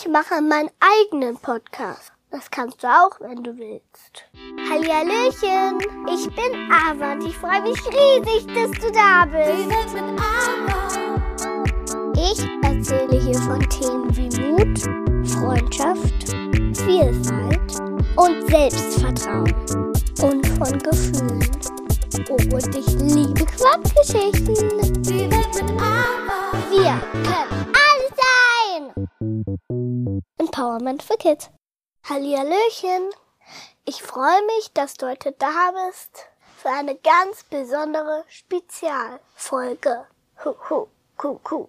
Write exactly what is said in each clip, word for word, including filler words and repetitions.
Ich mache meinen eigenen Podcast. Das kannst du auch, wenn du willst. Hallihallöchen, ich bin Ava und ich freue mich riesig, dass du da bist. Ich erzähle hier von Themen wie Mut, Freundschaft, Vielfalt und Selbstvertrauen und von Gefühlen. Oh, und ich liebe Quatschgeschichten. Wir können alles sein. Empowerment für Kids. Hallihallöchen. Ich freue mich, dass du heute da bist für eine ganz besondere Spezialfolge. Hu, hu, ku, ku.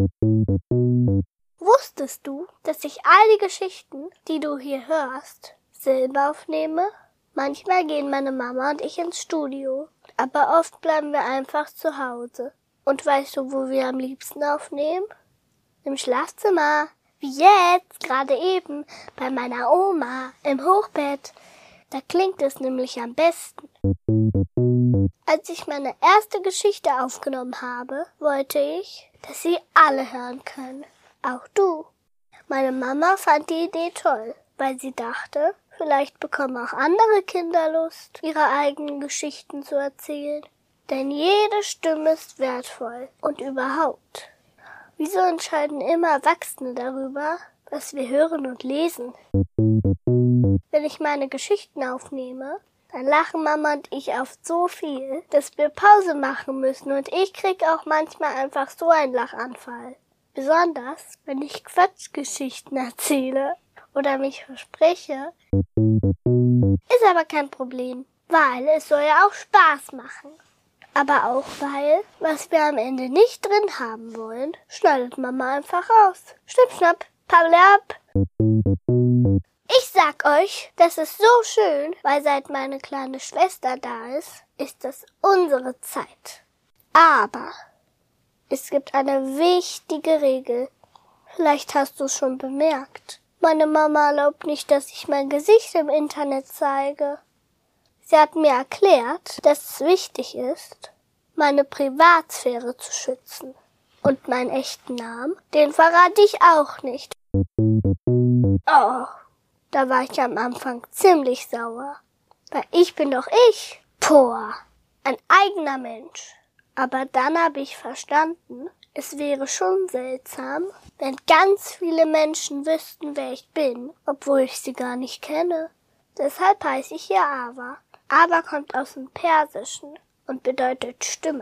Wusstest du, dass ich all die Geschichten, die du hier hörst, selber aufnehme? Manchmal gehen meine Mama und ich ins Studio, aber oft bleiben wir einfach zu Hause. Und weißt du, wo wir am liebsten aufnehmen? Im Schlafzimmer. Wie jetzt, gerade eben, bei meiner Oma im Hochbett. Da klingt es nämlich am besten. Als ich meine erste Geschichte aufgenommen habe, wollte ich, dass sie alle hören können. Auch du. Meine Mama fand die Idee toll, weil sie dachte, vielleicht bekommen auch andere Kinder Lust, ihre eigenen Geschichten zu erzählen. Denn jede Stimme ist wertvoll und überhaupt. Wieso entscheiden immer Erwachsene darüber, was wir hören und lesen? Wenn ich meine Geschichten aufnehme, dann lachen Mama und ich oft so viel, dass wir Pause machen müssen und ich krieg auch manchmal einfach so einen Lachanfall. Besonders, wenn ich Quatschgeschichten erzähle oder mich verspreche. Ist aber kein Problem, weil es soll ja auch Spaß machen. Aber auch weil, was wir am Ende nicht drin haben wollen, schneidet Mama einfach raus. Schnipp, schnapp, pabbel ab. Ich sag euch, das ist so schön, weil seit meine kleine Schwester da ist, ist das unsere Zeit. Aber es gibt eine wichtige Regel. Vielleicht hast du es schon bemerkt. Meine Mama erlaubt nicht, dass ich mein Gesicht im Internet zeige. Sie hat mir erklärt, dass es wichtig ist, meine Privatsphäre zu schützen. Und meinen echten Namen, den verrate ich auch nicht. Oh, da war ich am Anfang ziemlich sauer. Weil ich bin doch ich. Poah, ein eigener Mensch. Aber dann habe ich verstanden, es wäre schon seltsam, wenn ganz viele Menschen wüssten, wer ich bin, obwohl ich sie gar nicht kenne. Deshalb heiße ich hier Ava. Ava kommt aus dem Persischen und bedeutet Stimme.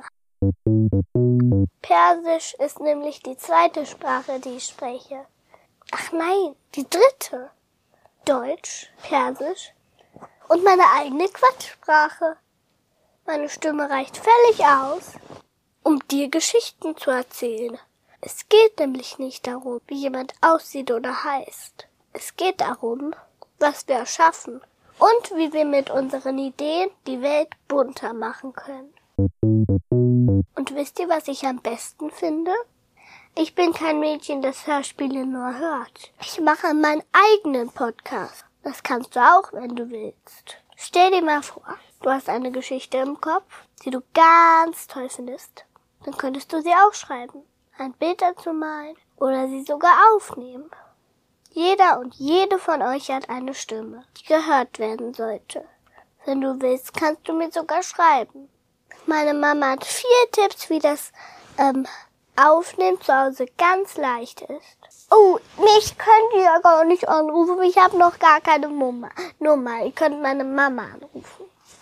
Persisch ist nämlich die zweite Sprache, die ich spreche. Ach nein, die dritte. Deutsch, Persisch und meine eigene Quatschsprache. Meine Stimme reicht völlig aus, um dir Geschichten zu erzählen. Es geht nämlich nicht darum, wie jemand aussieht oder heißt. Es geht darum, was wir erschaffen. Und wie wir mit unseren Ideen die Welt bunter machen können. Und wisst ihr, was ich am besten finde? Ich bin kein Mädchen, das Hörspiele nur hört. Ich mache meinen eigenen Podcast. Das kannst du auch, wenn du willst. Stell dir mal vor, du hast eine Geschichte im Kopf, die du ganz toll findest. Dann könntest du sie auch schreiben, ein Bild dazu malen oder sie sogar aufnehmen. Jeder und jede von euch hat eine Stimme, die gehört werden sollte. Wenn du willst, kannst du mir sogar schreiben. Meine Mama hat vier Tipps, wie das ähm, Aufnehmen zu Hause ganz leicht ist. Oh, mich könnt ihr ja gar nicht anrufen. Ich habe noch gar keine Nummer. Nummer. Ihr könnt meine Mama anrufen.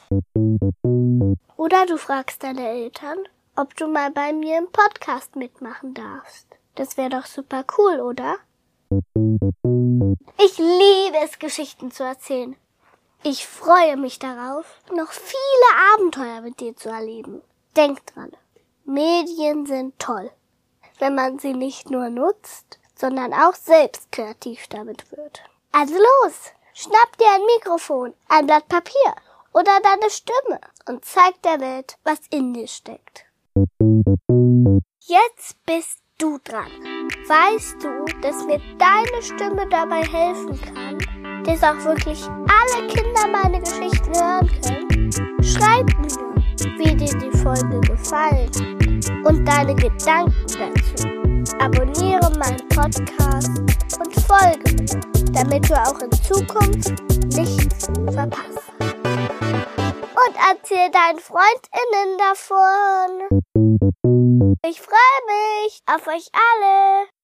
Oder du fragst deine Eltern, ob du mal bei mir im Podcast mitmachen darfst. Das wäre doch super cool, oder? Ich liebe es, Geschichten zu erzählen. Ich freue mich darauf, noch viele Abenteuer mit dir zu erleben. Denk dran, Medien sind toll, wenn man sie nicht nur nutzt, sondern auch selbst kreativ damit wird. Also los, schnapp dir ein Mikrofon, ein Blatt Papier oder deine Stimme und zeig der Welt, was in dir steckt. Jetzt bist du dran. Weißt du, dass mir deine Stimme dabei helfen kann, dass auch wirklich alle Kinder meine Geschichten hören können? Schreib mir, wie dir die Folge gefallen hat und deine Gedanken dazu. Abonniere meinen Podcast und folge mir, damit du auch in Zukunft nichts verpasst. Und erzähl deinen FreundInnen davon. Ich freue mich auf euch alle.